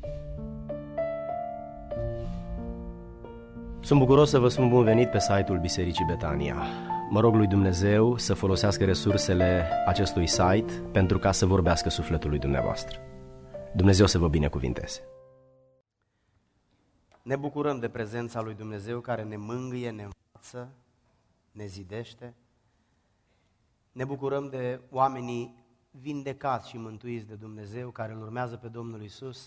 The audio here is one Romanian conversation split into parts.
Sunt bucuros să vă spun bun venit pe site-ul Bisericii Betania. Mă rog lui Dumnezeu să folosească resursele acestui site pentru ca să vorbească sufletului dumneavoastră. Dumnezeu să vă binecuvinteze. Ne bucurăm de prezența lui Dumnezeu care ne mângâie, ne învață, ne zidește. Ne bucurăm de oamenii vindecați și mântuiți de Dumnezeu care îl urmează pe Domnul Iisus.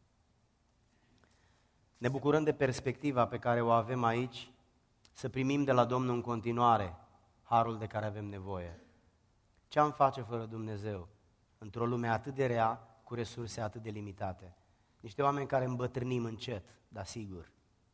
Ne bucurăm de perspectiva pe care o avem aici, să primim de la Domnul în continuare harul de care avem nevoie. Ce am face fără Dumnezeu într-o lume atât de rea, cu resurse atât de limitate? Niște oameni care îmbătrânim încet, dar sigur.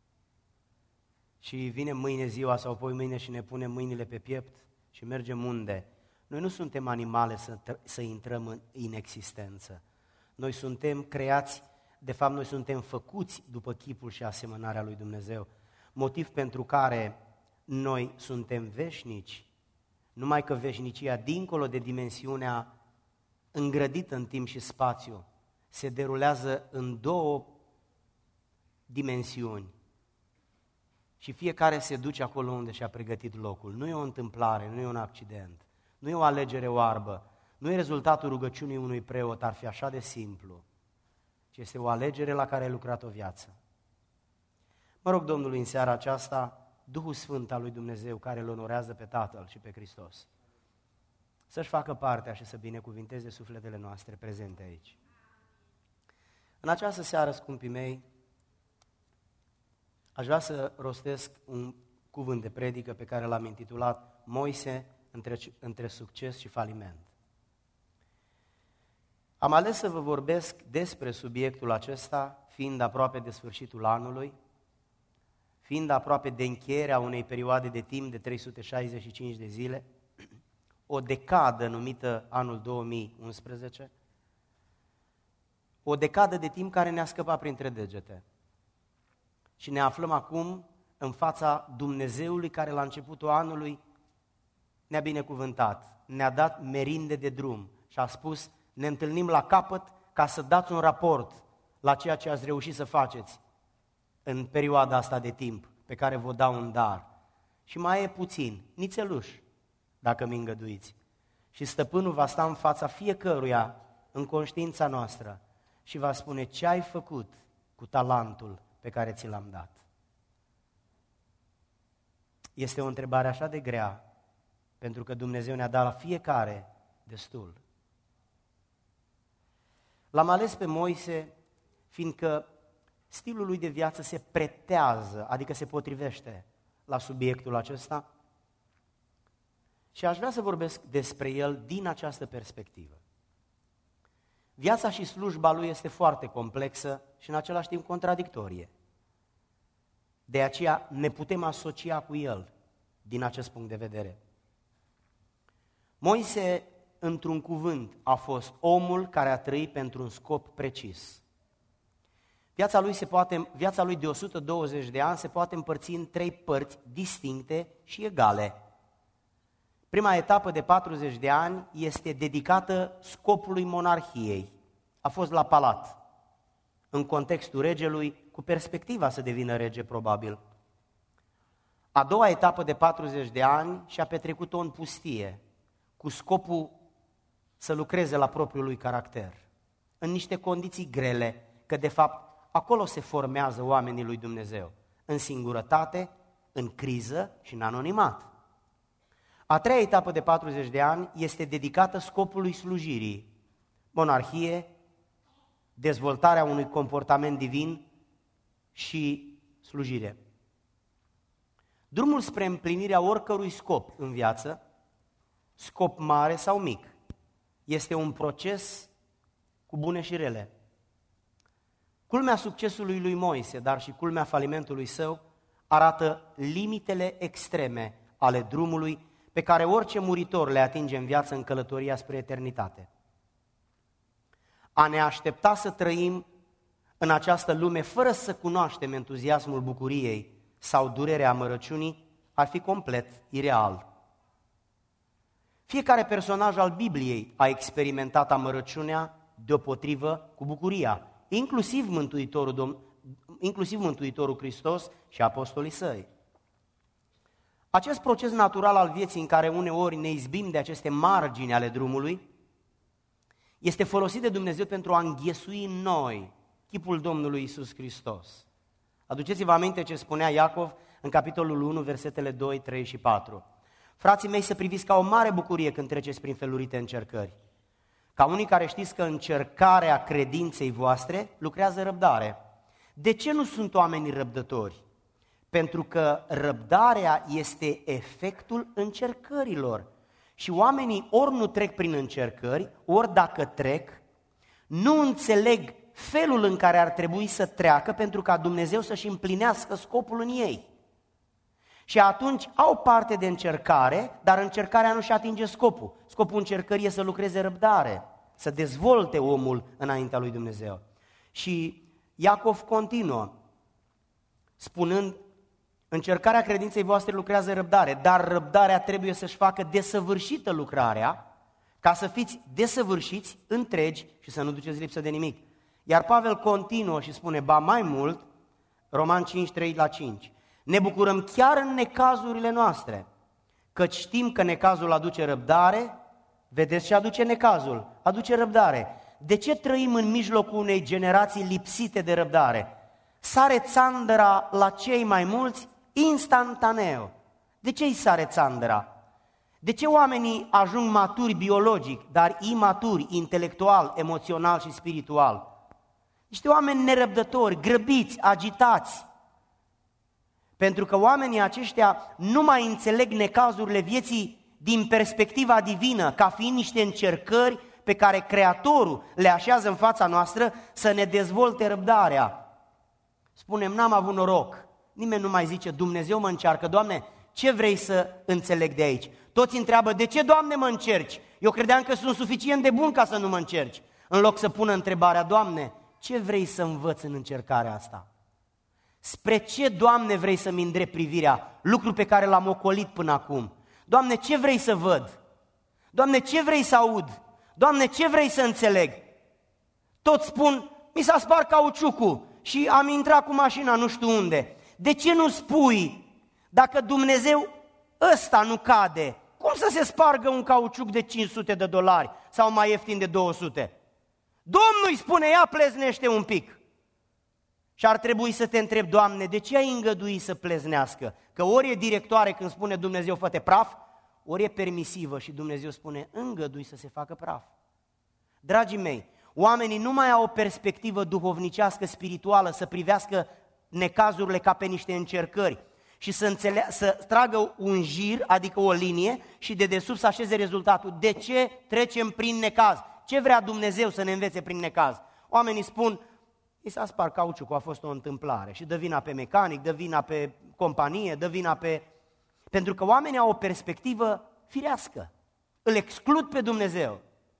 Și vine mâine ziua sau apoi mâine și ne punem mâinile pe piept și mergem unde? Noi nu suntem animale să intrăm în inexistență. Noi suntem creați, de fapt noi suntem făcuți după chipul și asemănarea lui Dumnezeu. Motiv pentru care noi suntem veșnici, numai că veșnicia, dincolo de dimensiunea îngrădită în timp și spațiu, se derulează în două dimensiuni și fiecare se duce acolo unde și-a pregătit locul. Nu e o întâmplare, nu e un accident, nu e o alegere oarbă, nu e rezultatul rugăciunii unui preot, ar fi așa de simplu, ci este o alegere la care ai lucrat o viață. Mă rog Domnului în seara aceasta, Duhul Sfânt al lui Dumnezeu care îl onorează pe Tatăl și pe Hristos, să-și facă partea și să binecuvinteze sufletele noastre prezente aici. În această seară, scumpii mei, aș vrea să rostesc un cuvânt de predică pe care l-am intitulat Moise între succes și faliment. Am ales să vă vorbesc despre subiectul acesta, fiind aproape de sfârșitul anului, fiind aproape de încheierea unei perioade de timp de 365 de zile, o decadă numită anul 2011, o decadă de timp care ne-a scăpat printre degete. Și ne aflăm acum în fața Dumnezeului care la începutul anului ne-a binecuvântat, ne-a dat merinde de drum și a spus: ne întâlnim la capăt ca să dați un raport la ceea ce ați reușit să faceți în perioada asta de timp pe care vă dau un dar. Și mai e puțin, nițeluș, dacă mi îngăduiți. Și stăpânul va sta în fața fiecăruia în conștiința noastră și va spune: ce ai făcut cu talentul pe care ți l-am dat? Este o întrebare așa de grea, pentru că Dumnezeu ne-a dat la fiecare destul. L-am ales pe Moise fiindcă stilul lui de viață se pretează, adică se potrivește la subiectul acesta și aș vrea să vorbesc despre el din această perspectivă. Viața și slujba lui este foarte complexă și în același timp contradictorie. De aceea ne putem asocia cu el din acest punct de vedere. Moise, într-un cuvânt, a fost omul care a trăit pentru un scop precis. Viața lui de 120 de ani se poate împărți în 3 părți distincte și egale. Prima etapă de 40 de ani este dedicată scopului monarhiei. A fost la palat, în contextul regelui, cu perspectiva să devină rege probabil. A doua etapă de 40 de ani și-a petrecut-o în pustie, cu scopul să lucreze la propriul lui caracter, în niște condiții grele, că de fapt acolo se formează oamenii lui Dumnezeu, în singurătate, în criză și în anonimat. A treia etapă de 40 de ani este dedicată scopului slujirii, monarhie, dezvoltarea unui comportament divin și slujire. Drumul spre împlinirea oricărui scop în viață, scop mare sau mic, este un proces cu bune și rele. Culmea succesului lui Moise, dar și culmea falimentului său, arată limitele extreme ale drumului pe care orice muritor le atinge în viață în călătoria spre eternitate. A ne aștepta să trăim în această lume fără să cunoaștem entuziasmul bucuriei sau durerea amărăciunii ar fi complet ireal. Fiecare personaj al Bibliei a experimentat amărăciunea deopotrivă cu bucuria. inclusiv Mântuitorul Hristos și apostolii săi. Acest proces natural al vieții în care uneori ne izbim de aceste margini ale drumului este folosit de Dumnezeu pentru a înghesui în noi chipul Domnului Iisus Hristos. Aduceți-vă aminte ce spunea Iacov în capitolul 1, versetele 2, 3 și 4. Frații mei, să priviți ca o mare bucurie când treceți prin felurite încercări. Ca unii care știți că încercarea credinței voastre lucrează răbdare. De ce nu sunt oamenii răbdători? Pentru că răbdarea este efectul încercărilor. Și oamenii ori nu trec prin încercări, ori dacă trec, nu înțeleg felul în care ar trebui să treacă pentru ca Dumnezeu să-și împlinească scopul în ei. Și atunci au parte de încercare, dar încercarea nu-și atinge scopul. Scopul încercării e să lucreze răbdare, să dezvolte omul înaintea lui Dumnezeu. Și Iacov continuă, spunând, încercarea credinței voastre lucrează răbdare, dar răbdarea trebuie să-și facă desăvârșită lucrarea, ca să fiți desăvârșiți, întregi și să nu duceți lipsă de nimic. Iar Pavel continuă și spune, ba mai mult, Roman 5, 3-5, ne bucurăm chiar în necazurile noastre, căci știm că necazul aduce răbdare, vedeți ce aduce necazul? Aduce răbdare. De ce trăim în mijlocul unei generații lipsite de răbdare? Sare țandăra la cei mai mulți instantaneu. De ce îi sare țandăra? De ce oamenii ajung maturi biologic, dar imaturi intelectual, emoțional și spiritual? Niște oameni nerăbdători, grăbiți, agitați. Pentru că oamenii aceștia nu mai înțeleg necazurile vieții din perspectiva divină, ca fiind niște încercări pe care Creatorul le așează în fața noastră să ne dezvolte răbdarea. Spunem, n-am avut noroc. Nimeni nu mai zice, Dumnezeu mă încearcă. Doamne, ce vrei să înțeleg de aici? Toți întreabă, de ce, Doamne, mă încerci? Eu credeam că sunt suficient de bun ca să nu mă încerci. În loc să pună întrebarea, Doamne, ce vrei să învăț în încercarea asta? Spre ce, Doamne, vrei să-mi îndrept privirea? Lucru pe care l-am ocolit până acum. Doamne, ce vrei să văd? Doamne, ce vrei să aud? Doamne, ce vrei să înțeleg? Toți spun, mi s-a spart cauciucul și am intrat cu mașina nu știu unde. De ce nu spui, dacă Dumnezeu ăsta nu cade, cum să se spargă un cauciuc de $500 sau mai ieftin de 200? Domnul îi spune, ia pleznește un pic. Și ar trebui să te întrebi, Doamne, de ce ai îngăduit să pleznească? Că ori e directoare când spune Dumnezeu fă-te praf, ori e permisivă și Dumnezeu spune îngădui să se facă praf. Dragii mei, oamenii nu mai au o perspectivă duhovnicească, spirituală, să privească necazurile ca pe niște încercări și să tragă un jir, adică o linie, și de desubt să așeze rezultatul. De ce trecem prin necaz? Ce vrea Dumnezeu să ne învețe prin necaz? Oamenii spun, i s-a spart cauciucul, a fost o întâmplare și dă vina pe mecanic, dă vina pe companie, dă vina pe... Pentru că oamenii au o perspectivă firească, îl exclud pe Dumnezeu.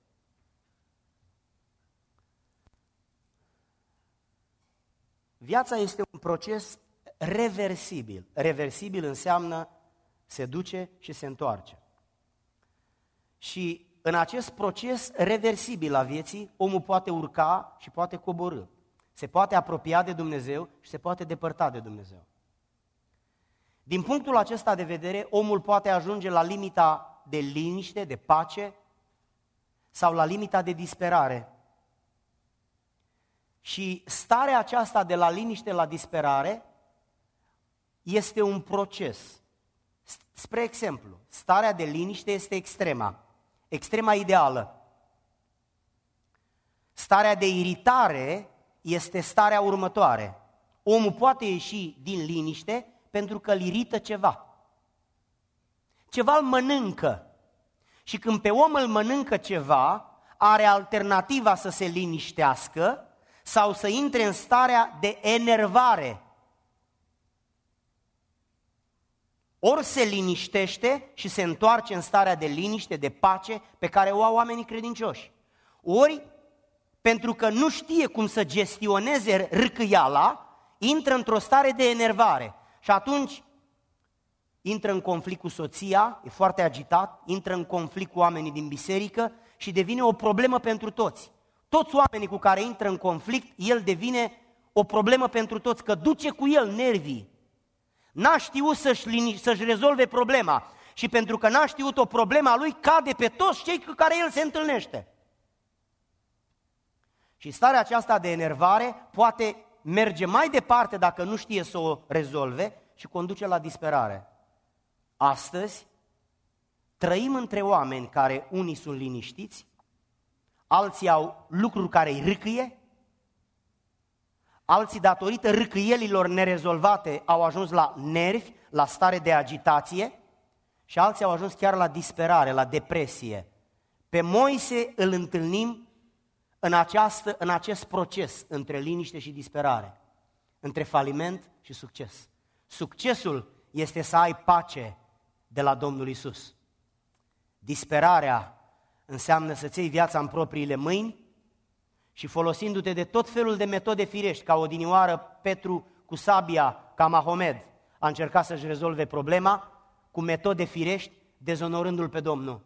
Viața este un proces reversibil. Reversibil înseamnă se duce și se întoarce. Și în acest proces reversibil al vieții, omul poate urca și poate coborî. Se poate apropia de Dumnezeu și se poate depărta de Dumnezeu. Din punctul acesta de vedere, omul poate ajunge la limita de liniște, de pace sau la limita de disperare. Și starea aceasta de la liniște la disperare este un proces. Spre exemplu, starea de liniște este extrema ideală. Starea de iritare este starea următoare. Omul poate ieși din liniște pentru că îl irită ceva. Ceva îl mănâncă. Și când pe om îl mănâncă ceva, are alternativa să se liniștească sau să intre în starea de enervare. Ori se liniștește și se întoarce în starea de liniște, de pace pe care o au oamenii credincioși. Ori, pentru că nu știe cum să gestioneze râcâiala, intră într-o stare de enervare. Și atunci intră în conflict cu soția, e foarte agitat, intră în conflict cu oamenii din biserică și devine o problemă pentru toți. toți oamenii cu care intră în conflict, el devine o problemă pentru toți, că duce cu el nervii. N-a știut să-și rezolve problema și pentru că n-a știut o problemă a lui, cade pe toți cei cu care el se întâlnește. Și starea aceasta de enervare poate merge mai departe dacă nu știe să o rezolve și conduce la disperare. Astăzi trăim între oameni care unii sunt liniștiți, alții au lucruri care îi râcâie, alții datorită râcâielilor nerezolvate au ajuns la nervi, la stare de agitație și alții au ajuns chiar la disperare, la depresie. Pe Moise îl întâlnim în acest proces între liniște și disperare, între faliment și succes. Succesul este să ai pace de la Domnul Iisus. Disperarea înseamnă să-ți iei viața în propriile mâini și folosindu-te de tot felul de metode firești, ca odinioară Petru cu sabia, ca Mahomed, a încercat să-și rezolve problema cu metode firești, dezonorându-L pe Domnul.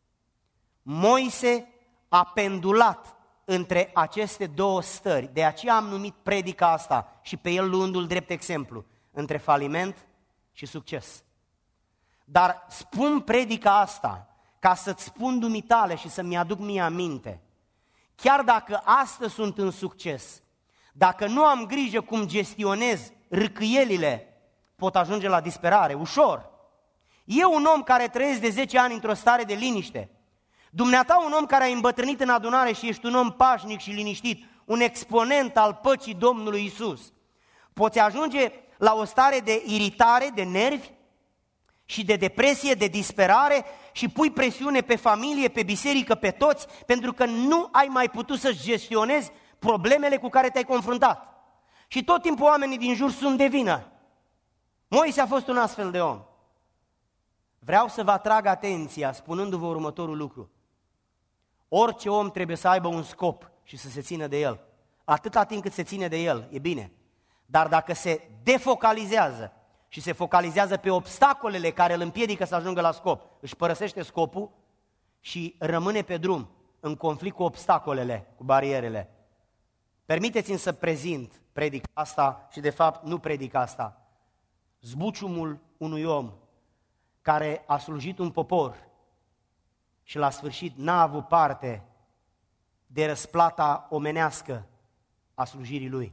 Moise a pendulat între aceste două stări, de aceea am numit predica asta și pe el luându-l drept exemplu, între faliment și succes. Dar spun predica asta ca să-ți spun dumitale și să-mi aduc mie aminte. Chiar dacă astăzi sunt în succes, dacă nu am grijă cum gestionez râcâielile, pot ajunge la disperare, ușor. Eu, un om care trăiesc de 10 ani într-o stare de liniște, dumneata un om care ai îmbătrânit în adunare și ești un om pașnic și liniștit, un exponent al păcii Domnului Iisus, poți ajunge la o stare de iritare, de nervi și de depresie, de disperare și pui presiune pe familie, pe biserică, pe toți, pentru că nu ai mai putut să-ți gestionezi problemele cu care te-ai confruntat. Și tot timpul oamenii din jur sunt de vină. Moise a fost un astfel de om. Vreau să vă atrag atenția spunându-vă următorul lucru. Orice om trebuie să aibă un scop și să se țină de el. Atâta timp cât se ține de el, e bine. Dar dacă se defocalizează și se focalizează pe obstacolele care îl împiedică să ajungă la scop, își părăsește scopul și rămâne pe drum în conflict cu obstacolele, cu barierele. Permiteți-mi să prezint predica asta și de fapt nu predica asta. Zbuciumul unui om care a slujit un popor și la sfârșit n-a avut parte de răsplata omenească a slujirii lui.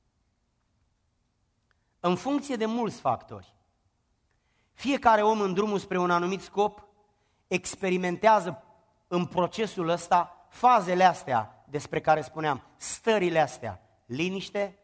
În funcție de mulți factori, fiecare om în drumul spre un anumit scop experimentează în procesul ăsta fazele astea despre care spuneam, stările astea, liniște,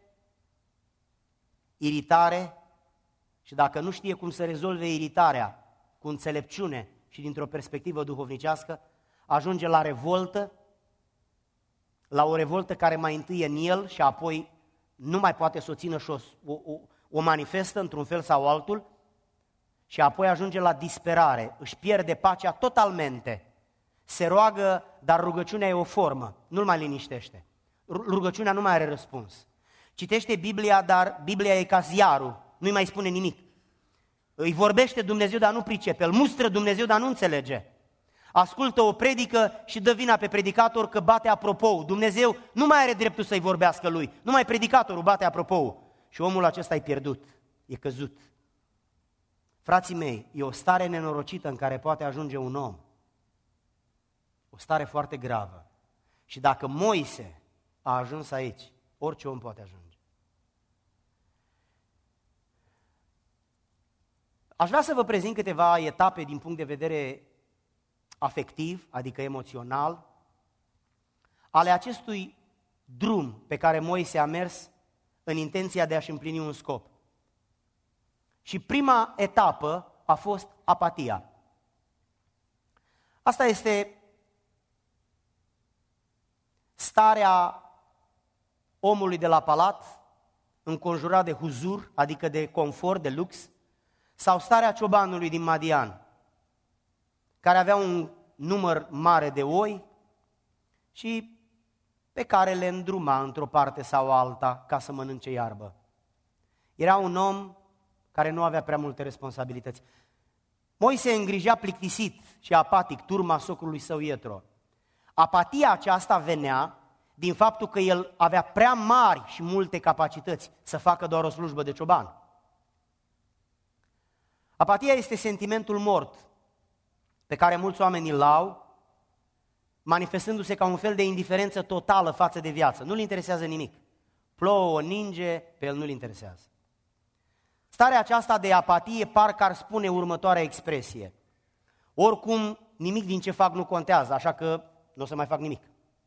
iritare și dacă nu știe cum să rezolve iritarea cu înțelepciune și dintr-o perspectivă duhovnicească, ajunge la revoltă, la o revoltă care mai întâi e în el și apoi nu mai poate să o țină și o manifestă într-un fel sau altul și apoi ajunge la disperare, își pierde pacea totalmente. Se roagă, dar rugăciunea e o formă, nu-l mai liniștește. Rugăciunea nu mai are răspuns. Citește Biblia, dar Biblia e ca ziarul, nu-i mai spune nimic. Îi vorbește Dumnezeu, dar nu pricepe, îl mustră Dumnezeu, dar nu înțelege. Ascultă o predică și dă vina pe predicator că bate apropou. Dumnezeu nu mai are dreptul să-i vorbească lui, numai predicatorul bate apropou. Și omul acesta e pierdut, e căzut. Frații mei, e o stare nenorocită în care poate ajunge un om. O stare foarte gravă. Și dacă Moise a ajuns aici, orice om poate ajunge. Aș vrea să vă prezint câteva etape din punct de vedere afectiv, adică emoțional, ale acestui drum pe care Moise a mers în intenția de a-și împlini un scop. Și prima etapă a fost apatia. Asta este starea omului de la palat, înconjurat de huzur, adică de confort, de lux, sau starea ciobanului din Madian, care avea un număr mare de oi și pe care le îndruma într-o parte sau alta ca să mănânce iarbă. Era un om care nu avea prea multe responsabilități. Moise îngrijea plictisit și apatic turma socrului său Ietro. Apatia aceasta venea din faptul că el avea prea mari și multe capacități să facă doar o slujbă de cioban. Apatia este sentimentul mort pe care mulți oameni îl au, manifestându-se ca un fel de indiferență totală față de viață. Nu-l interesează nimic. Plouă, ninge, pe el nu-l interesează. Starea aceasta de apatie parcă ar spune următoarea expresie: oricum, nimic din ce fac nu contează, așa că nu o să mai fac nimic.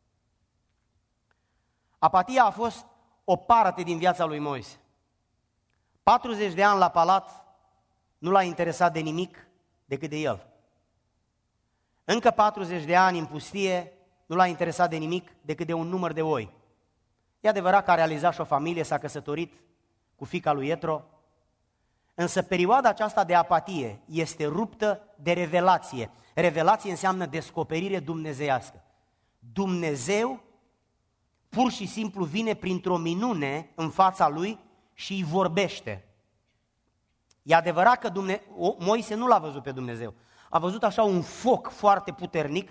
Apatia a fost o parte din viața lui Moise. 40 de ani la palat nu l-a interesat de nimic decât de el. Încă 40 de ani în pustie nu l-a interesat de nimic decât de un număr de oi. E adevărat că a realizat și o familie, s-a căsătorit cu fiica lui Ietro, însă perioada aceasta de apatie este ruptă de revelație. Revelație înseamnă descoperire dumnezeiască. Dumnezeu pur și simplu vine printr-o minune în fața lui și îi vorbește. E adevărat că Moise nu l-a văzut pe Dumnezeu. A văzut așa un foc foarte puternic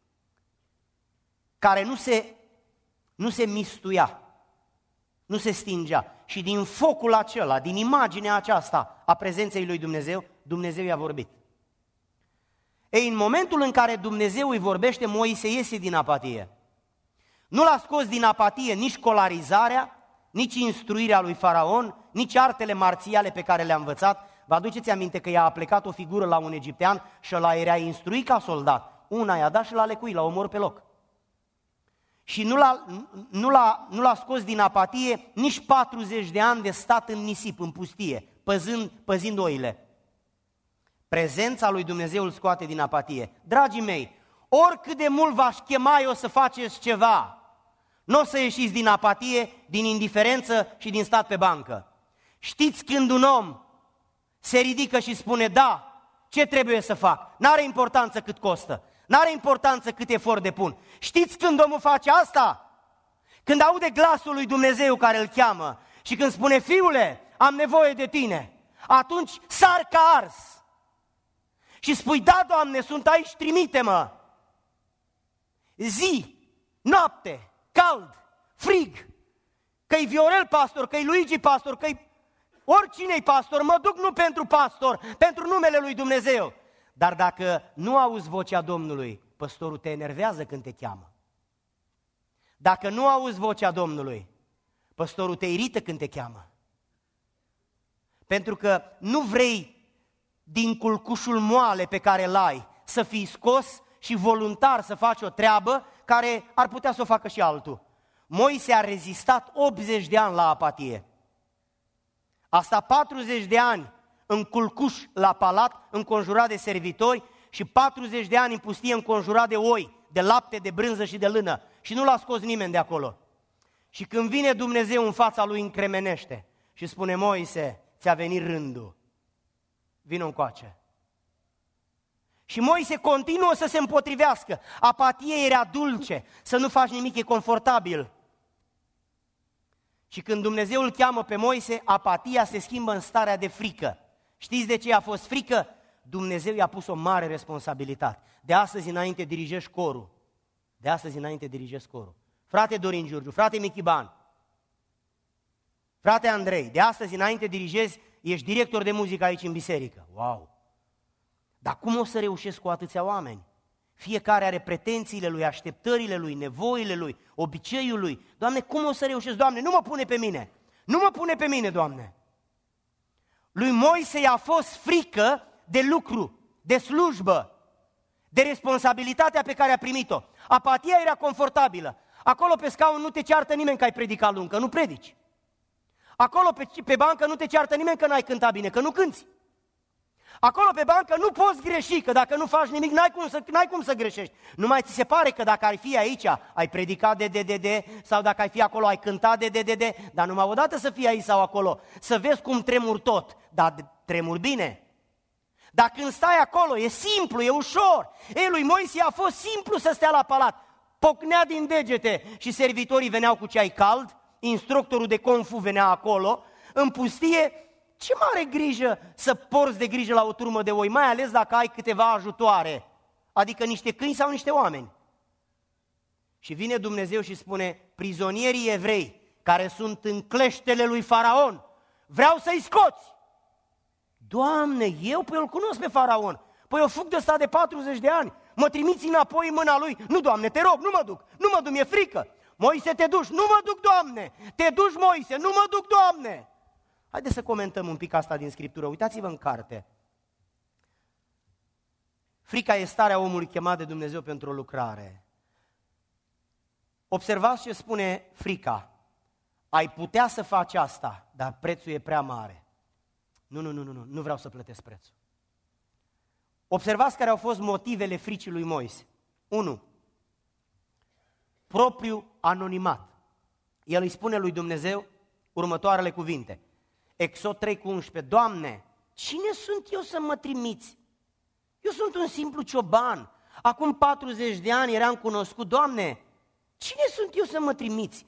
care nu se mistuia, nu se stingea. Și din focul acela, din imaginea aceasta a prezenței lui Dumnezeu, Dumnezeu i-a vorbit. Ei, în momentul în care Dumnezeu îi vorbește, Moise iese din apatie. Nu l-a scos din apatie nici școlarizarea, nici instruirea lui Faraon, nici artele marțiale pe care le-a învățat. Vă aduceți aminte că i-a plecat o figură la un egiptean și l-a instruit ca soldat. Una i-a dat și l-a lecuit, l-a omorât pe loc. Și nu l-a scos din apatie nici 40 de ani de stat în nisip, în pustie, păzind oile. Prezența lui Dumnezeu îl scoate din apatie. Dragii mei, oricât de mult v-aș chema eu să faceți ceva, nu o să ieșiți din apatie, din indiferență și din stat pe bancă. Știți când un om se ridică și spune, da, ce trebuie să fac? N-are importanță cât costă, n-are importanță cât efort depun. Știți când omul face asta? Când aude glasul lui Dumnezeu care îl cheamă și când spune, fiule, am nevoie de tine, atunci sar ca ars și spui, da, Doamne, sunt aici, trimite-mă. Zi, noapte, cald, frig, că-i Viorel pastor, că-i Luigi pastor, că-i oricine-i pastor, mă duc nu pentru pastor, pentru numele lui Dumnezeu. Dar dacă nu auzi vocea Domnului, păstorul te enervează când te cheamă. Dacă nu auzi vocea Domnului, păstorul te irită când te cheamă. Pentru că nu vrei din culcușul moale pe care îl ai să fii scos și voluntar să faci o treabă care ar putea să o facă și altul. Moise a rezistat 80 de ani la apatie. Asta 40 de ani în culcuș la palat, înconjurat de servitori, și 40 de ani în pustie înconjurat de oi, de lapte, de brânză și de lână. Și nu l-a scos nimeni de acolo. Și când vine Dumnezeu în fața lui, încremenește și spune, Moise, ți-a venit rândul, vino încoace. Și Moise continuă să se împotrivească. Apatie era dulce, să nu faci nimic e confortabil. Și când Dumnezeu îl cheamă pe Moise, apatia se schimbă în starea de frică. Știți de ce a fost frică? Dumnezeu i-a pus o mare responsabilitate. De astăzi înainte dirigești corul. De astăzi înainte dirigești corul. Frate Dorin Giurgiu, frate Michiban, frate Andrei, de astăzi înainte dirigezi, ești director de muzică aici în biserică. Wow! Dar cum o să reușesc cu atâția oameni? Fiecare are pretențiile lui, așteptările lui, nevoile lui, obiceiul lui. Doamne, cum o să reușesc? Doamne, nu mă pune pe mine! Nu mă pune pe mine, Doamne! Lui Moise i-a fost frică de lucru, de slujbă, de responsabilitatea pe care a primit-o. Apatia era confortabilă. Acolo pe scaun nu te ceartă nimeni că ai predicat lung, că nu predici. Acolo pe bancă nu te ceartă nimeni că n-ai cântat bine, că nu cânți. Acolo pe bancă nu poți greși, că dacă nu faci nimic, n-ai cum să greșești. Numai ți se pare că dacă ai fi aici, ai predicat de, sau dacă ai fi acolo, ai cântat de, dar numai odată să fii aici sau acolo, să vezi cum tremuri tot, dar tremuri bine. Dar când stai acolo, e simplu, e ușor. Ei, lui Moise a fost simplu să stea la palat. Pocnea din degete și servitorii veneau cu ceai cald, instructorul de Kung Fu venea acolo, în pustie. Ce mare grijă să porți de grijă la o turmă de oi, mai ales dacă ai câteva ajutoare, adică niște câini sau niște oameni. Și vine Dumnezeu și spune, prizonierii evrei care sunt în cleștele lui Faraon, vreau să-i scoți. Doamne, păi îl cunosc pe Faraon, păi eu fug de ăsta de 40 de ani, mă trimiți înapoi în mâna lui. Nu, Doamne, te rog, nu mă duc, mi-e frică. Moise, te duci, nu mă duc, Doamne, te duci, Moise, nu mă duc, Doamne. Haideți să comentăm un pic asta din Scriptură, uitați-vă în carte. Frica e starea omului chemat de Dumnezeu pentru o lucrare. Observați ce spune frica. Ai putea să faci asta, dar prețul e prea mare. Nu vreau să plătesc prețul. Observați care au fost motivele fricii lui Moise. 1. Propriu anonimat. El îi spune lui Dumnezeu următoarele cuvinte. Exod 3:11. Doamne, cine sunt eu să mă trimiți? Eu sunt un simplu cioban. Acum 40 de ani eram cunoscut. Doamne, cine sunt eu să mă trimiți?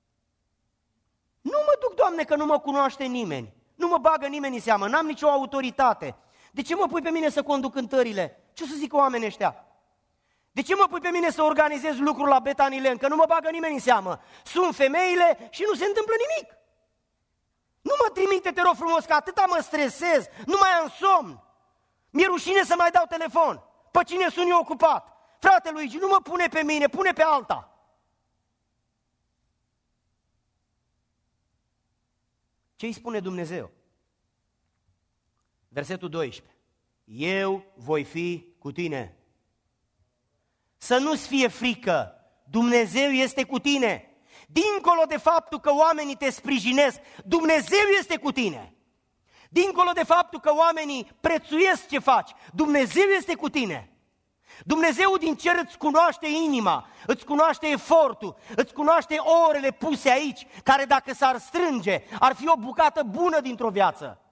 Nu mă duc, Doamne, că nu mă cunoaște nimeni. Nu mă bagă nimeni în seamă, n-am nicio autoritate. De ce mă pui pe mine să conduc cântările? Ce o să zică oamenii ăștia? De ce mă pui pe mine să organizez lucruri la Betanilen? Că nu mă bagă nimeni în seamă. Sunt femeile și nu se întâmplă nimic. Nu mă trimite, te rog frumos, că atâta mă stresez, nu mai am somn. Mi-e rușine să mai dau telefon. Pe cine sunt eu ocupat? Frate Luigi, nu mă pune pe mine, pune pe alta. Ce îi spune Dumnezeu? Versetul 12. Eu voi fi cu tine. Să nu-ți fie frică, Dumnezeu este cu tine. Dincolo de faptul că oamenii te sprijinesc, Dumnezeu este cu tine. Dincolo de faptul că oamenii prețuiesc ce faci, Dumnezeu este cu tine. Dumnezeu din cer îți cunoaște inima, îți cunoaște efortul, îți cunoaște orele puse aici, care dacă s-ar strânge, ar fi o bucată bună dintr-o viață.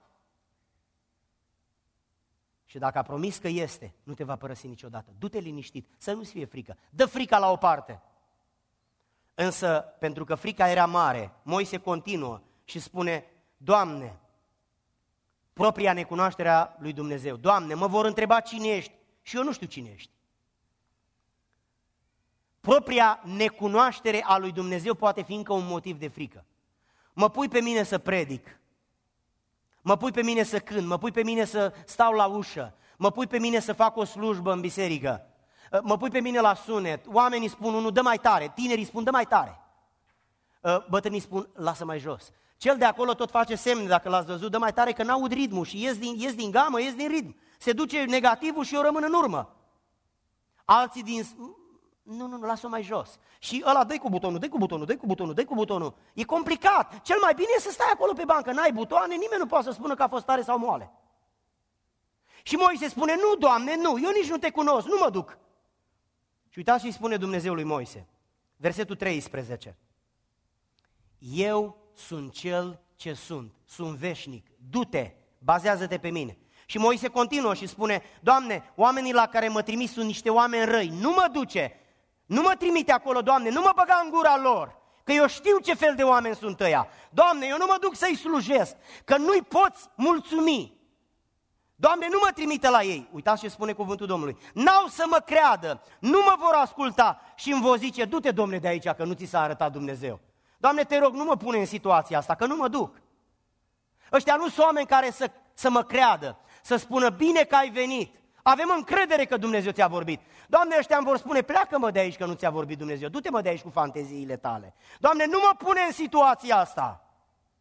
Și dacă a promis că este, nu te va părăsi niciodată. Du-te liniștit, să nu-ți fie frică. Dă frica la o parte. Însă, pentru că frica era mare, Moise continuă și spune, Doamne, propria necunoaștere a lui Dumnezeu, Doamne, mă vor întreba cine ești și eu nu știu cine ești. Propria necunoaștere a lui Dumnezeu poate fi încă un motiv de frică. Mă pui pe mine să predic, mă pui pe mine să cânt, mă pui pe mine să stau la ușă, mă pui pe mine să fac o slujbă în biserică, mă pui pe mine la sunet, oamenii spun unul, dă mai tare, tinerii spun, dă mai tare, bătrânii spun, lasă mai jos. Cel de acolo tot face semne, dacă l-ați văzut, dă mai tare că n-aud ritmul și ies din gamă, ies din ritm. Se duce negativul și eu rămân în urmă. Alții din... Nu, lasă-o mai jos. Și ăla, dă-i cu butonul. E complicat. Cel mai bine e să stai acolo pe bancă, n-ai butoane, nimeni nu poate să spună că a fost tare sau moale. Și Moise spune, nu, Doamne, nu, eu nici nu te cunosc, nu mă duc. Și uitați ce-i spune Dumnezeu lui Moise. Versetul 13. Eu sunt cel ce sunt veșnic, du-te, bazează-te pe mine. Și Moise continuă și spune, Doamne, oamenii la care mă trimis sunt niște oameni răi, nu mă duce, nu mă trimite acolo, Doamne, nu mă băga în gura lor, că eu știu ce fel de oameni sunt ăia. Doamne, eu nu mă duc să-i slujesc, că nu-i poți mulțumi. Doamne, nu mă trimite la ei. Uitați ce spune cuvântul Domnului. N-au să mă creadă, nu mă vor asculta și îmi vor zice, du-te, Domne, de aici, că nu ți s-a arătat Dumnezeu. Doamne, te rog, nu mă pune în situația asta, că nu mă duc. Ăștia nu sunt oameni care să mă creadă, să spună, bine că ai venit, avem încredere că Dumnezeu ți-a vorbit. Doamne, ăștia îmi vor spune, pleacă-mă de aici că nu ți-a vorbit Dumnezeu, du-te-mă de aici cu fanteziile tale. Doamne, nu mă pune în situația asta.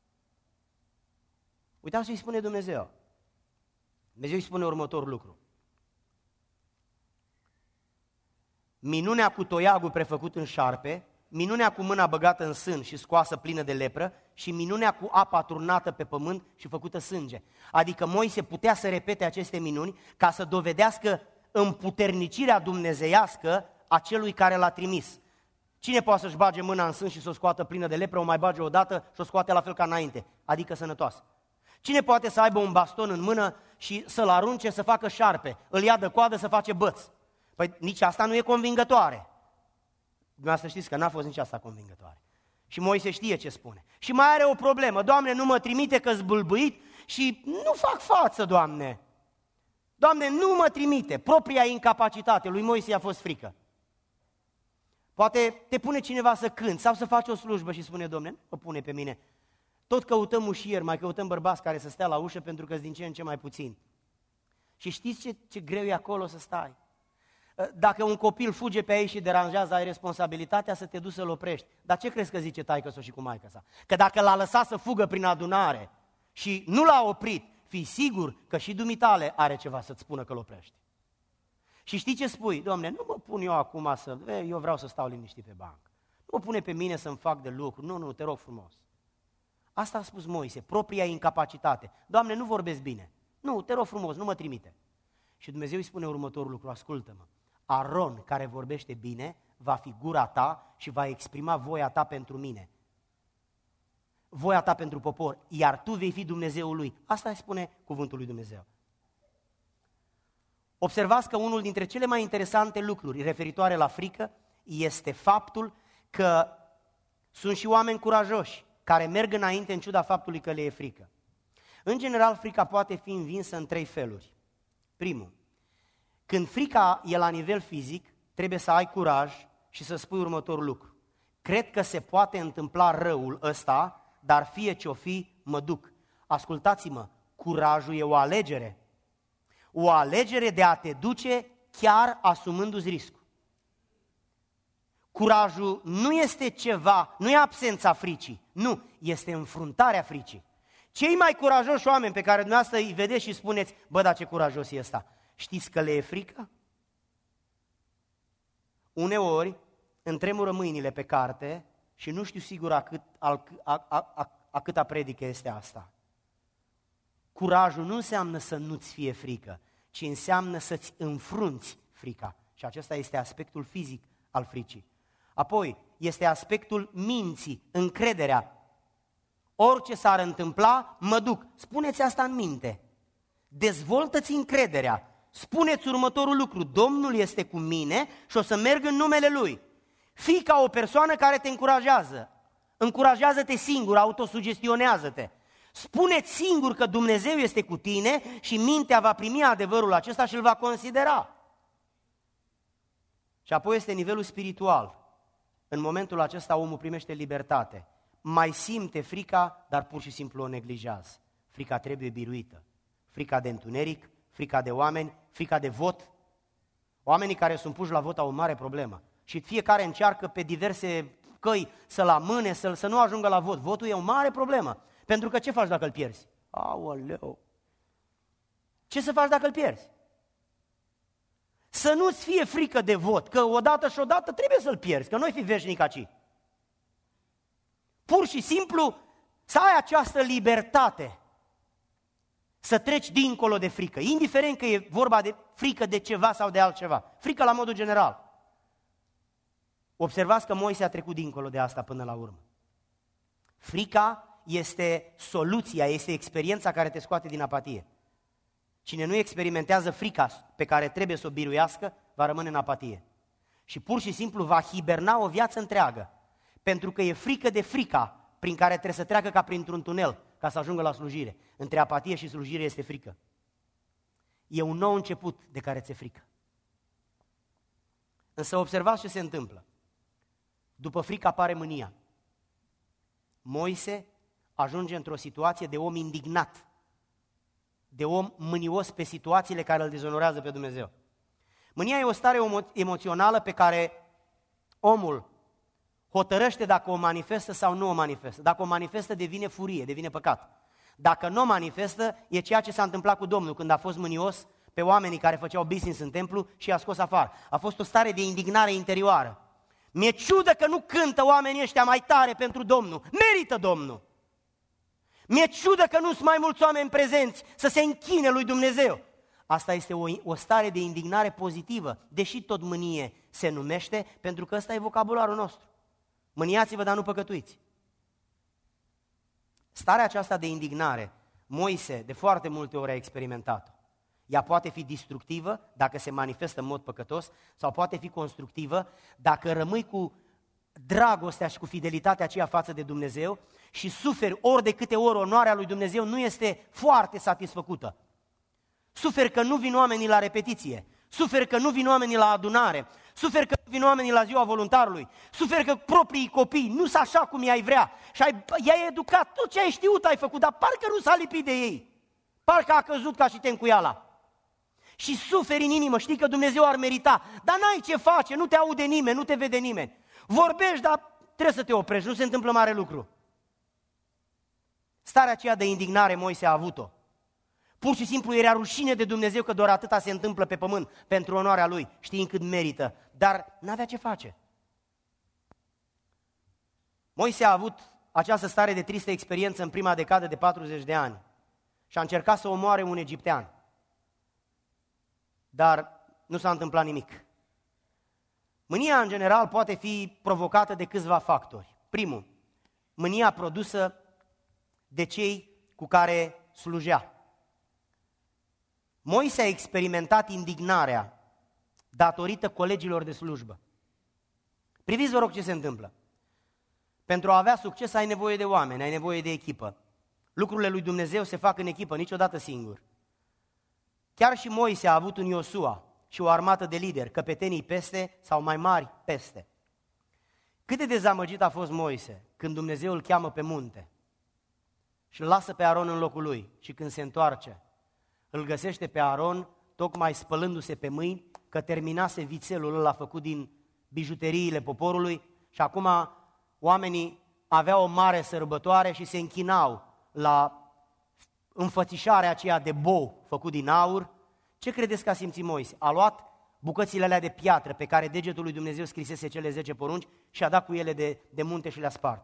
Uitați ce îi spune Dumnezeu. Dumnezeu îi spune următorul lucru. Minunea cu toiagul prefăcut în șarpe, minunea cu mâna băgată în sân și scoasă plină de lepră și minunea cu apa turnată pe pământ și făcută sânge. Adică Moise putea să repete aceste minuni ca să dovedească împuternicirea dumnezeiască a celui care l-a trimis. Cine poate să-și bage mâna în sân și să o scoată plină de lepră, o mai bage o dată și o scoate la fel ca înainte, adică sănătoasă. Cine poate să aibă un baston în mână și să-l arunce să facă șarpe, îl ia de coadă să face băț? Păi nici asta nu e convingătoare. Dumneavoastră știți că n-a fost nici asta convingătoare. Și Moise știe ce spune. Și mai are o problemă. Doamne, nu mă trimite că-s bâlbâit și nu fac față, Doamne. Doamne, nu mă trimite. Propria incapacitate. Lui Moise i-a fost frică. Poate te pune cineva să cânți sau să faci o slujbă și spune, Domne, nu mă pune pe mine. Tot căutăm ușieri, mai căutăm bărbați care să stea la ușă pentru că sunt din ce în ce mai puțini. Și știți ce greu e acolo să stai? Dacă un copil fuge pe aici și deranjează, ai responsabilitatea să te duci să-l oprești. Dar ce crezi că zice taică-s-o și cu maică-sa? Că dacă l-a lăsat să fugă prin adunare și nu l-a oprit, fii sigur că și dumitale are ceva să-ți spună că-l oprești. Și știi ce spui? Dom'le, nu mă pun eu acum eu vreau să stau liniștit pe bancă. Nu mă pune pe mine să-mi fac de lucru. Nu, te rog frumos. Asta a spus Moise, propria incapacitate. Doamne, nu vorbesc bine. Nu, te rog frumos, nu mă trimite. Și Dumnezeu îi spune următorul lucru, ascultă-mă. Aron, care vorbește bine, va fi gura ta și va exprima voia ta pentru mine. Voia ta pentru popor, iar tu vei fi Dumnezeul lui. Asta îi spune cuvântul lui Dumnezeu. Observați că unul dintre cele mai interesante lucruri referitoare la frică este faptul că sunt și oameni curajoși care merg înainte în ciuda faptului că le e frică. În general, frica poate fi învinsă în 3 feluri. Primul, când frica e la nivel fizic, trebuie să ai curaj și să spui următorul lucru. Cred că se poate întâmpla răul ăsta, dar fie ce-o fi, mă duc. Ascultați-mă, curajul e o alegere. O alegere de a te duce chiar asumându-ți riscul. Curajul nu este ceva, nu e absența fricii, nu, este înfruntarea fricii. Cei mai curajoși oameni pe care dumneavoastră îi vedeți și spuneți, bă, dar ce curajos e ăsta, știți că le e frică? Uneori îmi tremură mâinile pe carte și nu știu sigur a câta predică este asta. Curajul nu înseamnă să nu-ți fie frică, ci înseamnă să-ți înfrunți frica. Și acesta este aspectul fizic al fricii. Apoi, este aspectul minții, încrederea. Orice s-ar întâmpla, mă duc. Spuneți asta în minte. Dezvoltă-ți încrederea. Spuneți următorul lucru, Domnul este cu mine și o să merg în numele Lui. Fii ca o persoană care te încurajează. Încurajează-te singur, autosugestionează-te. Spune-ți singur că Dumnezeu este cu tine și mintea va primi adevărul acesta și îl va considera. Și apoi este nivelul spiritual. În momentul acesta omul primește libertate. Mai simte frica, dar pur și simplu o neglijează. Frica trebuie biruită. Frica de întuneric, frica de oameni, frica de vot. Oamenii care sunt puși la vot au o mare problemă. Și fiecare încearcă pe diverse căi să-l amâne, să nu ajungă la vot. Votul e o mare problemă. Pentru că ce faci dacă îl pierzi? Aoleu! Ce să faci dacă îl pierzi? Să nu-ți fie frică de vot, că odată și odată trebuie să-l pierzi, că nu-i fi veșnic aici. Pur și simplu să ai această libertate, să treci dincolo de frică, indiferent că e vorba de frică de ceva sau de altceva. Frică la modul general. Observați că Moise a trecut dincolo de asta până la urmă. Frica este soluția, este experiența care te scoate din apatie. Cine nu experimentează frica pe care trebuie să o biruiască, va rămâne în apatie. Și pur și simplu va hiberna o viață întreagă, pentru că e frică de frica prin care trebuie să treacă ca printr-un tunel, ca să ajungă la slujire. Între apatie și slujire este frică. E un nou început de care ți-e frică. Însă observați ce se întâmplă. După frică apare mânia. Moise ajunge într-o situație de om indignat, de om mânios pe situațiile care îl dezonorează pe Dumnezeu. Mânia e o stare emoțională pe care omul hotărăște dacă o manifestă sau nu o manifestă. Dacă o manifestă, devine furie, devine păcat. Dacă nu o manifestă, e ceea ce s-a întâmplat cu Domnul când a fost mânios pe oamenii care făceau business în templu și i-a scos afară. A fost o stare de indignare interioară. Mi-e ciudă că nu cântă oamenii ăștia mai tare pentru Domnul. Merită Domnul! Mi-e ciudă că nu sunt mai mulți oameni prezenți să se închine lui Dumnezeu. Asta este o stare de indignare pozitivă, deși tot mânie se numește, pentru că ăsta e vocabularul nostru. Mâniați-vă, dar nu păcătuiți. Starea aceasta de indignare, Moise de foarte multe ori a experimentat-o. Ea poate fi destructivă dacă se manifestă în mod păcătos sau poate fi constructivă dacă rămâi cu dragostea și cu fidelitatea aceea față de Dumnezeu și suferi ori de câte ori onoarea lui Dumnezeu nu este foarte satisfăcută. Suferi că nu vin oamenii la repetiție, suferi că nu vin oamenii la adunare, suferi că vin oamenii la ziua voluntarului, suferi că proprii copii nu sunt așa cum i-ai vrea și i-ai educat, tot ce ai știut ai făcut, dar parcă nu s-a lipit de ei, parcă a căzut ca și tencuiala. Și suferi în inimă, știi că Dumnezeu ar merita, dar n-ai ce face, nu te aude nimeni, nu te vede nimeni. Vorbești, dar trebuie să te oprești, nu se întâmplă mare lucru. Starea aceea de indignare Moise a avut-o. Pur și simplu era rușine de Dumnezeu că doar atâta se întâmplă pe pământ pentru onoarea Lui, știind cât merită, dar n-avea ce face. Moise a avut această stare de tristă experiență în prima decadă de 40 de ani și a încercat să omoare un egiptean. Dar nu s-a întâmplat nimic. Mânia, în general, poate fi provocată de câțiva factori. Primul, mânia produsă de cei cu care slujea. Moise a experimentat indignarea datorită colegilor de slujbă. Priviți, vă rog, ce se întâmplă. Pentru a avea succes ai nevoie de oameni, ai nevoie de echipă. Lucrurile lui Dumnezeu se fac în echipă, niciodată singur. Chiar și Moise a avut un Iosua și o armată de lideri, căpetenii peste sau mai mari peste. Cât de dezamăgit a fost Moise când Dumnezeu îl cheamă pe munte și îl lasă pe Aron în locul lui și când se întoarce, îl găsește pe Aron tocmai spălându-se pe mâini că terminase vițelul ăla făcut din bijuteriile poporului și acum oamenii aveau o mare sărbătoare și se închinau la înfățișarea aceea de bou făcut din aur. Ce credeți că a simțit Moise? A luat bucățile alea de piatră pe care degetul lui Dumnezeu scrisese cele 10 porunci și a dat cu ele de munte și le-a spart.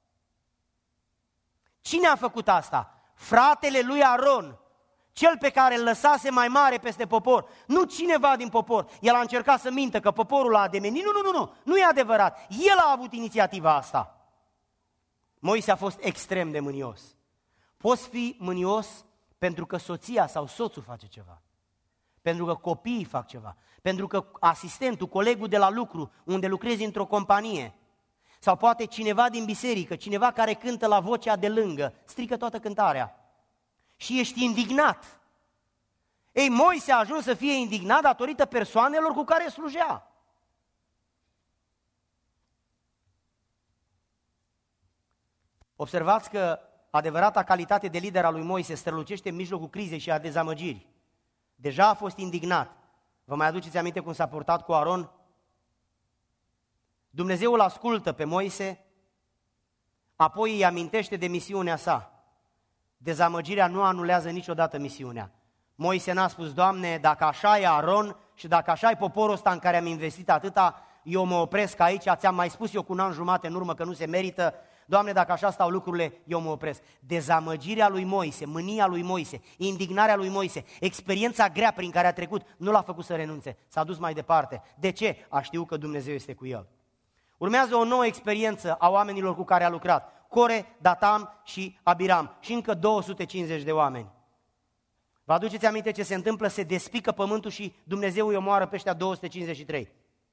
Cine a făcut asta? Fratele lui Aron, cel pe care îl lăsase mai mare peste popor, nu cineva din popor. El a încercat să mintă că poporul a ademenit. Nu e adevărat. El a avut inițiativa asta. Moise a fost extrem de mânios. Poți fi mânios pentru că soția sau soțul face ceva, pentru că copiii fac ceva, pentru că asistentul, colegul de la lucru, unde lucrezi într-o companie, sau poate cineva din biserică, cineva care cântă la vocea de lângă, strică toată cântarea și ești indignat. Ei, Moise a ajuns să fie indignat datorită persoanelor cu care slujea. Observați că adevărata calitate de lider al lui Moise strălucește în mijlocul crizei și a dezamăgirii. Deja a fost indignat. Vă mai aduceți aminte cum s-a purtat cu Aron? Dumnezeu îl ascultă pe Moise, apoi îi amintește de misiunea sa. Dezamăgirea nu anulează niciodată misiunea. Moise n-a spus, Doamne, dacă așa e Aron și dacă așa e poporul ăsta în care am investit atâta, eu mă opresc aici, ți-am mai spus eu cu un an jumate în urmă că nu se merită, Doamne, dacă așa stau lucrurile, eu mă opresc. Dezamăgirea lui Moise, mânia lui Moise, indignarea lui Moise, experiența grea prin care a trecut, nu l-a făcut să renunțe, s-a dus mai departe. De ce? A știut că Dumnezeu este cu el. Urmează o nouă experiență a oamenilor cu care a lucrat. Core, Datam și Abiram și încă 250 de oameni. Vă aduceți aminte ce se întâmplă? Se despică pământul și Dumnezeu îi omoară pe ăștia 253.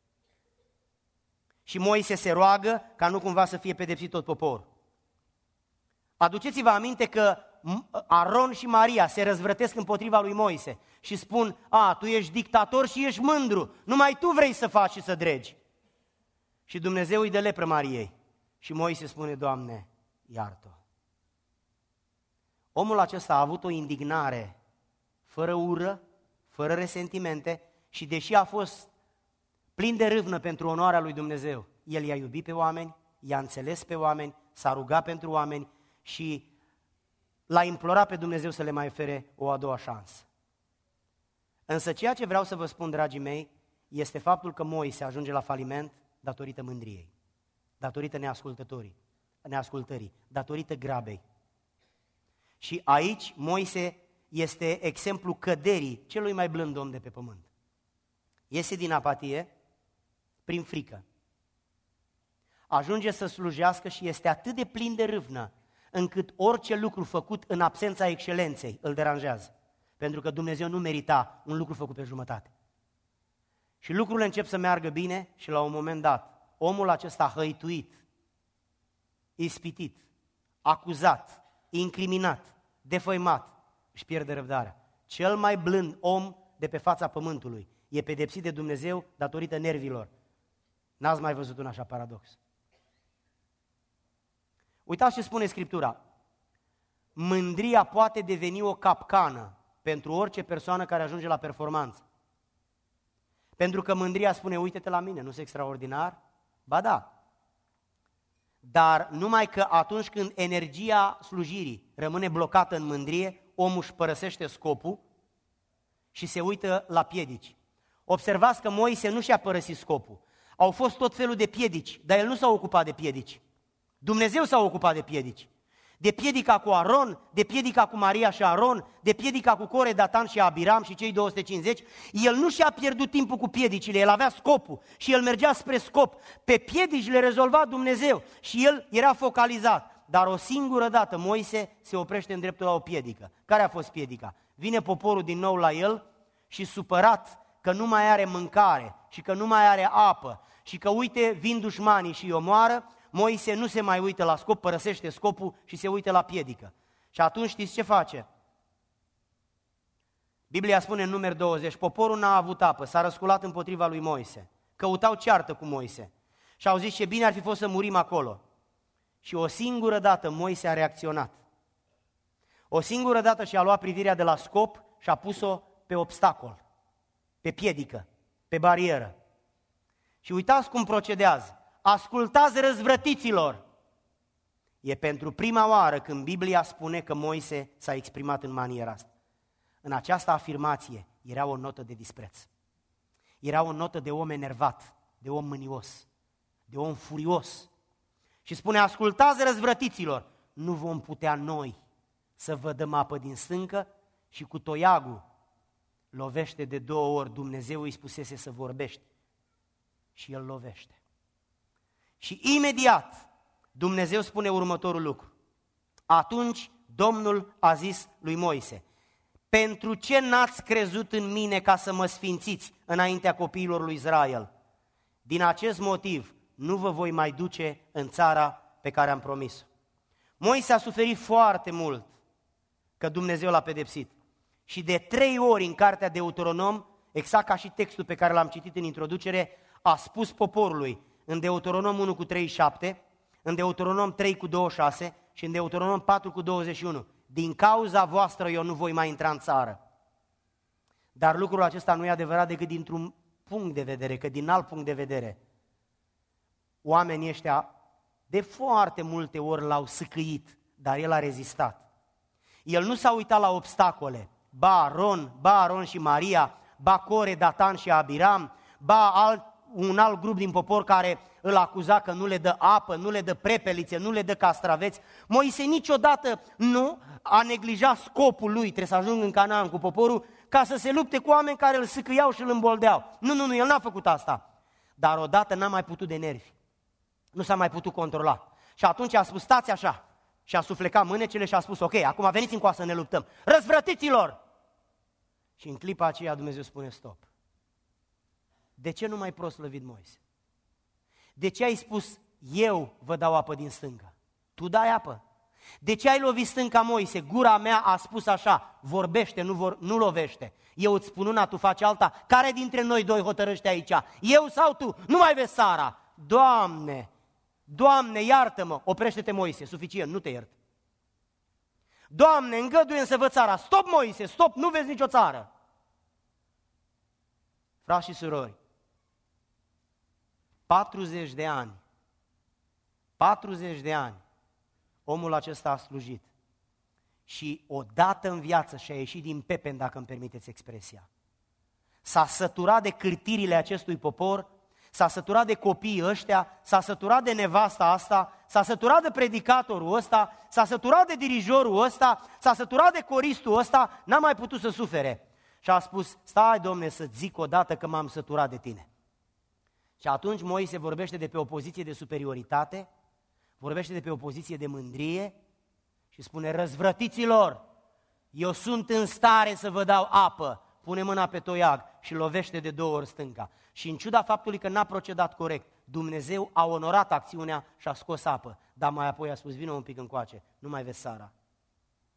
Și Moise se roagă ca nu cumva să fie pedepsit tot poporul. Aduceți-vă aminte că Aron și Maria se răzvrătesc împotriva lui Moise și spun, tu ești dictator și ești mândru, numai tu vrei să faci și să dregi. Și Dumnezeu îi dă lepră Mariei și Moise spune, Doamne, iartă-o. Omul acesta a avut o indignare fără ură, fără resentimente și deși a fost plin de râvnă pentru onoarea lui Dumnezeu, el i-a iubit pe oameni, i-a înțeles pe oameni, s-a rugat pentru oameni și l-a implorat pe Dumnezeu să le mai ofere o a doua șansă. Însă ceea ce vreau să vă spun, dragii mei, este faptul că Moise ajunge la faliment datorită mândriei, datorită neascultării, datorită grabei. Și aici Moise este exemplu căderii celui mai blând om de pe pământ. Iese din apatie prin frică. Ajunge să slujească și este atât de plin de râvnă, încât orice lucru făcut în absența excelenței îl deranjează. Pentru că Dumnezeu nu merita un lucru făcut pe jumătate. Și lucrurile încep să meargă bine și la un moment dat, omul acesta hăituit, ispitit, acuzat, incriminat, defăimat, își pierde răbdarea. Cel mai blând om de pe fața pământului e pedepsit de Dumnezeu datorită nervilor. N-ați mai văzut un așa paradox. Uitați ce spune Scriptura. Mândria poate deveni o capcană pentru orice persoană care ajunge la performanță. Pentru că mândria spune, uite-te la mine, nu-s extraordinar? Ba da. Dar numai că atunci când energia slujirii rămâne blocată în mândrie, omul își părăsește scopul și se uită la piedici. Observați că Moise nu și-a părăsit scopul. Au fost tot felul de piedici, dar el nu s-a ocupat de piedici. Dumnezeu s-a ocupat de piedici. De piedica cu Aron, de piedica cu Maria și Aron, de piedica cu Core, Datan și Abiram și cei 250, el nu și-a pierdut timpul cu piedicile, el avea scopul și el mergea spre scop. Pe piedici le rezolva Dumnezeu și el era focalizat. Dar o singură dată Moise se oprește în dreptul la o piedică. Care a fost piedica? Vine poporul din nou la el și supărat că nu mai are mâncare și că nu mai are apă și că uite vin dușmanii și îi omoară, Moise nu se mai uită la scop, părăsește scopul și se uită la piedică. Și atunci știți ce face? Biblia spune în Numeri 20, poporul n-a avut apă, s-a răsculat împotriva lui Moise. Căutau ceartă cu Moise și au zis ce bine ar fi fost să murim acolo. Și o singură dată Moise a reacționat. O singură dată și-a luat privirea de la scop și a pus-o pe obstacol, pe piedică, pe barieră. Și uitați cum procedează. Ascultați răzvrătiților! E pentru prima oară când Biblia spune că Moise s-a exprimat în maniera asta. În această afirmație era o notă de dispreț. Era o notă de om enervat, de om mânios, de om furios. Și spune, ascultați răzvrătiților! Nu vom putea noi să vă dăm apă din stâncă și cu toiagul lovește de 2 ori. Dumnezeu îi spusese să vorbești și el lovește. Și imediat Dumnezeu spune următorul lucru. Atunci Domnul a zis lui Moise, pentru ce n-ați crezut în mine ca să mă sfințiți înaintea copiilor lui Israel? Din acest motiv nu vă voi mai duce în țara pe care am promis-o. Moise a suferit foarte mult că Dumnezeu l-a pedepsit. Și de 3 ori în cartea Deuteronom, exact ca și textul pe care l-am citit în introducere, a spus poporului, în Deuteronom 1:37, în Deuteronom 3:26 și în Deuteronom 4:21. Din cauza voastră eu nu voi mai intra în țară. Dar lucrul acesta nu e adevărat decât dintr-un punct de vedere, că din alt punct de vedere. Oamenii ăștia de foarte multe ori l-au sâcâit, dar el a rezistat. El nu s-a uitat la obstacole, ba Aron și Maria, ba Core, Datan și Abiram, ba un alt grup din popor care îl acuza că nu le dă apă, nu le dă prepelițe, nu le dă castraveți. Moise niciodată nu a neglijat scopul lui, trebuie să ajungă în Canaan cu poporul, ca să se lupte cu oameni care îl sâcâiau și îl îmboldeau. Nu, el n-a făcut asta. Dar odată n-a mai putut de nervi. Nu s-a mai putut controla. Și atunci a spus, stați așa. Și a suflecat mânecele și a spus, ok, acum veniți încoa să ne luptăm. Răzvrătiților! Și în clipa aceea Dumnezeu spune, stop. De ce nu mai proslăvit Moise? De ce ai spus, eu vă dau apă din stâncă? Tu dai apă. De ce ai lovit stânca, Moise? Gura mea a spus așa, vorbește, nu lovește. Eu îți spun una, tu faci alta. Care dintre noi 2 hotărăște aici? Eu sau tu? Nu mai vezi Sara. Doamne, iartă-mă. Oprește-te, Moise, suficient, nu te iert. Doamne, îngăduie-mi să văd țara. Stop, Moise, stop, nu vezi nicio țară. Frați și surori, 40 de ani, omul acesta a slujit și odată în viață și-a ieșit din pepen, dacă îmi permiteți expresia. S-a săturat de cârtirile acestui popor, s-a săturat de copiii ăștia, s-a săturat de nevasta asta, s-a săturat de predicatorul ăsta, s-a săturat de dirijorul ăsta, s-a săturat de coristul ăsta, n-a mai putut să sufere. Și a spus, stai, Domne, să-ți zic odată că m-am săturat de tine. Și atunci Moise vorbește de pe o poziție de superioritate, vorbește de pe o poziție de mândrie și spune, răzvrătiților, eu sunt în stare să vă dau apă, pune mâna pe toiag și lovește de 2 ori stânca. Și în ciuda faptului că n-a procedat corect, Dumnezeu a onorat acțiunea și a scos apă, dar mai apoi a spus, vină un pic încoace, nu mai vezi Sara.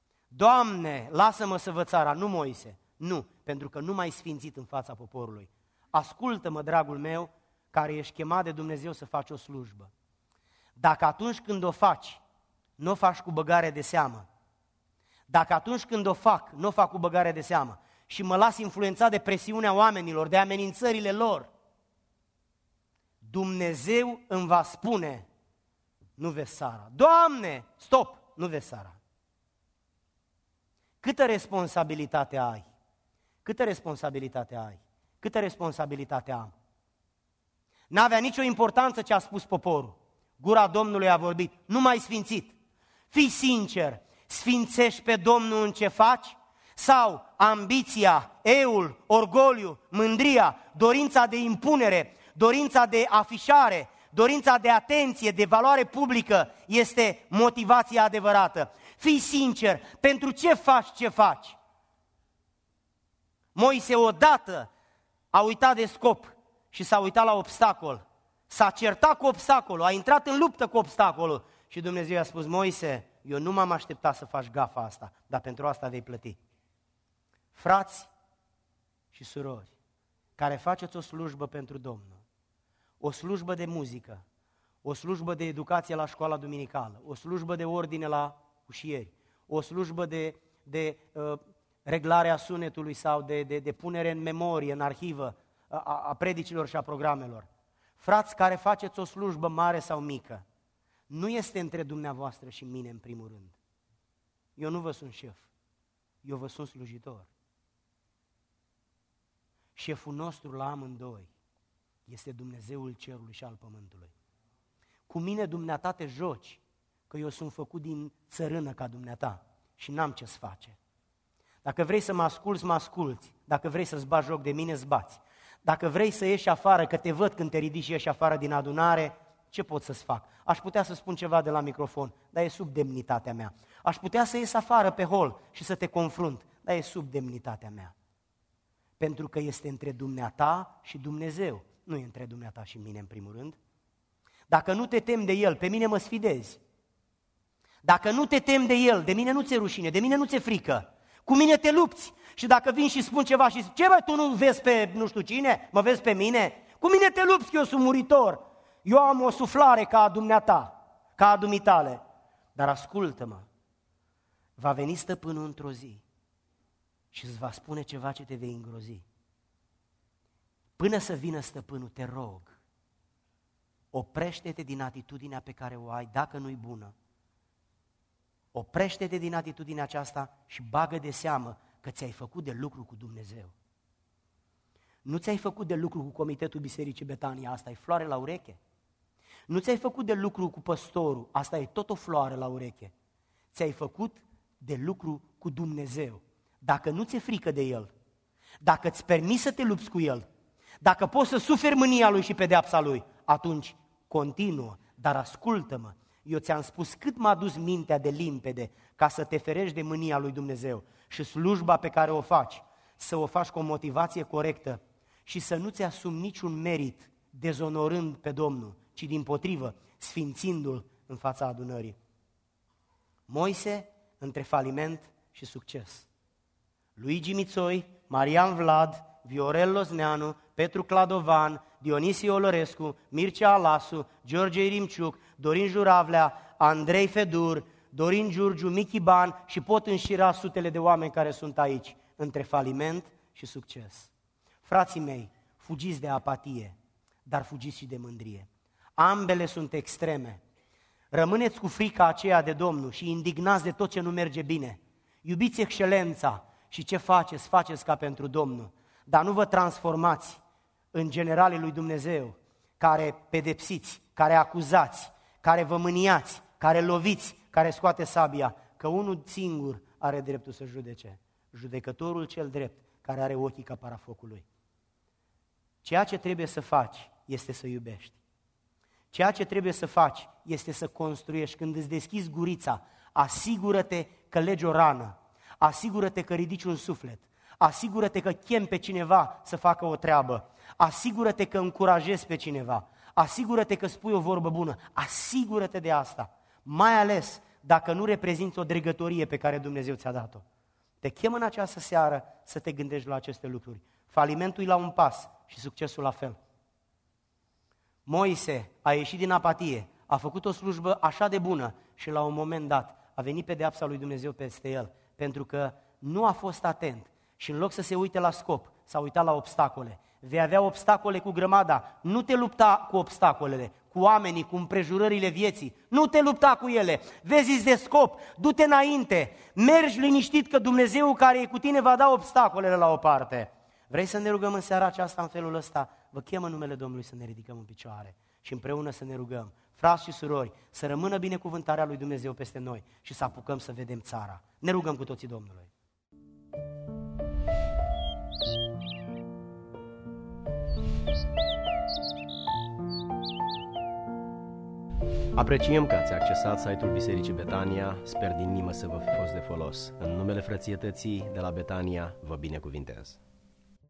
Doamne, lasă-mă să văd țara, nu Moise. Nu, pentru că nu m-ai sfințit în fața poporului. ascultă-mă, dragul meu, care ești chemat de Dumnezeu să faci o slujbă. Dacă atunci când o faci, nu o faci cu băgare de seamă, dacă atunci când o fac, nu o fac cu băgare de seamă și mă las influențat de presiunea oamenilor, de amenințările lor, Dumnezeu îmi va spune, nu vezi Sara. Doamne, stop, nu vezi Sara. Câtă responsabilitate ai? Câtă responsabilitate ai? Câtă responsabilitate am? N-avea nicio importanță ce a spus poporul. Gura Domnului a vorbit, nu mai sfințit. Fii sincer, sfințești pe Domnul în ce faci? Sau ambiția, eul, orgoliu, mândria, dorința de impunere, dorința de afișare, dorința de atenție, de valoare publică este motivația adevărată. Fii sincer, pentru ce faci ce faci? Moise odată a uitat de scop și s-a uitat la obstacol. S-a certat cu obstacolul, a intrat în luptă cu obstacolul și Dumnezeu i-a spus, Moise, eu nu m-am așteptat să faci gafa asta, dar pentru asta vei plăti. Frați și surori, care faceți o slujbă pentru Domnul, o slujbă de muzică, o slujbă de educație la școala duminicală, o slujbă de ordine la ușieri, o slujbă de reglare a sunetului sau de punere în memorie, în arhivă a predicilor și a programelor. Frați care faceți o slujbă mare sau mică, nu este între dumneavoastră și mine în primul rând. Eu nu vă sunt șef, eu vă sunt slujitor. Șeful nostru la amândoi este Dumnezeul cerului și al pământului. Cu mine dumneata te joci, că eu sunt făcut din țărână ca dumneata și n-am ce-ți face. Dacă vrei să mă asculți, mă asculți. Dacă vrei să-ți bagi joc de mine, îți bați. Dacă vrei să ieși afară, că te văd când te ridici și ieși afară din adunare, ce pot să-ți fac? Aș putea să spun ceva de la microfon, dar e sub demnitatea mea. Aș putea să ies afară pe hol și să te confrunt, dar e sub demnitatea mea. Pentru că este între dumneata și Dumnezeu, nu e între dumneata și mine în primul rând. Dacă nu te temi de El, pe mine mă sfidezi. Dacă nu te temi de El, de mine nu ți-e rușine, de mine nu ți-e frică. Cu mine te lupți și dacă vin și spun ceva și zici, ce bă, tu nu vezi pe nu știu cine, mă vezi pe mine? Cu mine te lupți, că eu sunt muritor. Eu am o suflare ca a dumneata, ca a dumitale. Dar ascultă-mă, va veni stăpânul într-o zi și îți va spune ceva ce te vei îngrozi. Până să vină stăpânul, te rog, oprește-te din atitudinea pe care o ai, dacă nu-i bună. Oprește-te din atitudinea aceasta și bagă de seamă că ți-ai făcut de lucru cu Dumnezeu. Nu ți-ai făcut de lucru cu Comitetul Bisericii Betania, asta e floare la ureche. Nu ți-ai făcut de lucru cu păstorul, asta e tot o floare la ureche. Ți-ai făcut de lucru cu Dumnezeu. Dacă nu ți-e frică de El, dacă îți permiți să te lupți cu El, dacă poți să suferi mânia Lui și pedeapsa Lui, atunci continuă, dar ascultă-mă. Eu ți-am spus cât m-a dus mintea de limpede ca să te ferești de mânia lui Dumnezeu și slujba pe care o faci, să o faci cu o motivație corectă și să nu-ți asumi niciun merit dezonorând pe Domnul, ci dimpotrivă, sfințindu-L în fața adunării. Moise între faliment și succes. Luigi Mițoi, Marian Vlad, Viorel Lozneanu, Petru Cladovan, Dionisie Olărescu, Mircea Alasu, George Irimciuc, Dorin Juravlea, Andrei Fedur, Dorin Giurgiu, Michi Ban și pot înșira sutele de oameni care sunt aici, între faliment și succes. Frații mei, fugiți de apatie, dar fugiți și de mândrie. Ambele sunt extreme. Rămâneți cu frica aceea de Domnul și indignați de tot ce nu merge bine. Iubiți excelența și ce faceți, faceți ca pentru Domnul, dar nu vă transformați în generalii lui Dumnezeu, care pedepsiți, care acuzați, care vă mâniați, care loviți, care scoate sabia, că unul singur are dreptul să judece, judecătorul cel drept, care are ochii ca parafocului. Ceea ce trebuie să faci este să iubești. Ceea ce trebuie să faci este să construiești. Când îți deschizi gurița, asigură-te că legi o rană, asigură-te că ridici un suflet, asigură-te că chemi pe cineva să facă o treabă, asigură-te că încurajezi pe cineva, asigură-te că spui o vorbă bună, asigură-te de asta, mai ales dacă nu reprezinți o dregătorie pe care Dumnezeu ți-a dat-o. Te chem în această seară să te gândești la aceste lucruri. Falimentul e la un pas și succesul la fel. Moise a ieșit din apatie, a făcut o slujbă așa de bună și la un moment dat a venit pedeapsa lui Dumnezeu peste el, pentru că nu a fost atent și în loc să se uite la scop, s-a uitat la obstacole. Vei avea obstacole cu grămada, nu te lupta cu obstacolele, cu oamenii, cu împrejurările vieții, nu te lupta cu ele, vezi de scop, du-te înainte, mergi liniștit că Dumnezeu care e cu tine va da obstacolele la o parte. Vrei să ne rugăm în seara aceasta în felul ăsta? Vă chem în numele Domnului să ne ridicăm în picioare și împreună să ne rugăm. Frați și surori, să rămână binecuvântarea lui Dumnezeu peste noi și să apucăm să vedem țara. Ne rugăm cu toții Domnului. Apreciem că ați accesat site-ul Bisericii Betania, sper din inimă să vă fi fost de folos. În numele frățietății de la Betania, vă binecuvintez.